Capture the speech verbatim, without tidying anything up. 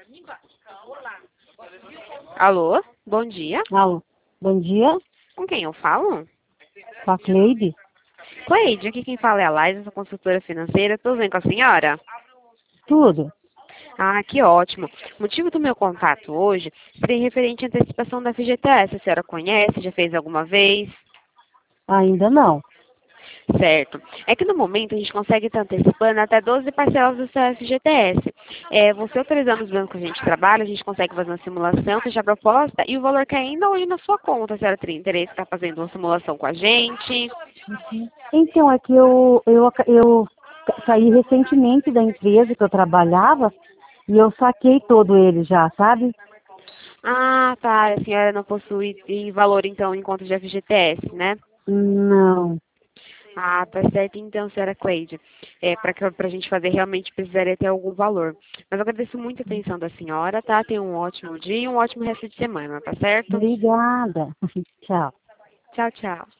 Alô, bom dia. Alô, bom dia, Com quem eu falo? com a Cleide. Cleide, aqui quem fala é a Laís, sou consultora financeira. Tudo bem com a senhora? Tudo? Ah, que ótimo. O motivo do meu contato hoje seria referente à antecipação da F G T S. A senhora conhece? Já fez alguma vez? Ainda não. Certo. É que no momento a gente consegue estar antecipando até doze parcelas do seu F G T S. É, você autorizando os bancos que a gente trabalha, a gente consegue fazer uma simulação, fechar a proposta e o valor cai ainda hoje na sua conta. A senhora teria interesse em estar fazendo uma simulação com a gente? Então, é que eu, eu, aca- eu saí recentemente da empresa que eu trabalhava e eu saquei todo ele já, sabe? Ah, tá. A senhora não possui em valor, então, em conta de F G T S, né? Não. Ah, tá certo então, senhora Cleide. É, para a gente fazer, realmente precisaria ter algum valor. Mas eu agradeço muito a atenção da senhora, tá? Tenha um ótimo dia e um ótimo resto de semana, tá certo? Obrigada. Tchau. Tchau, tchau.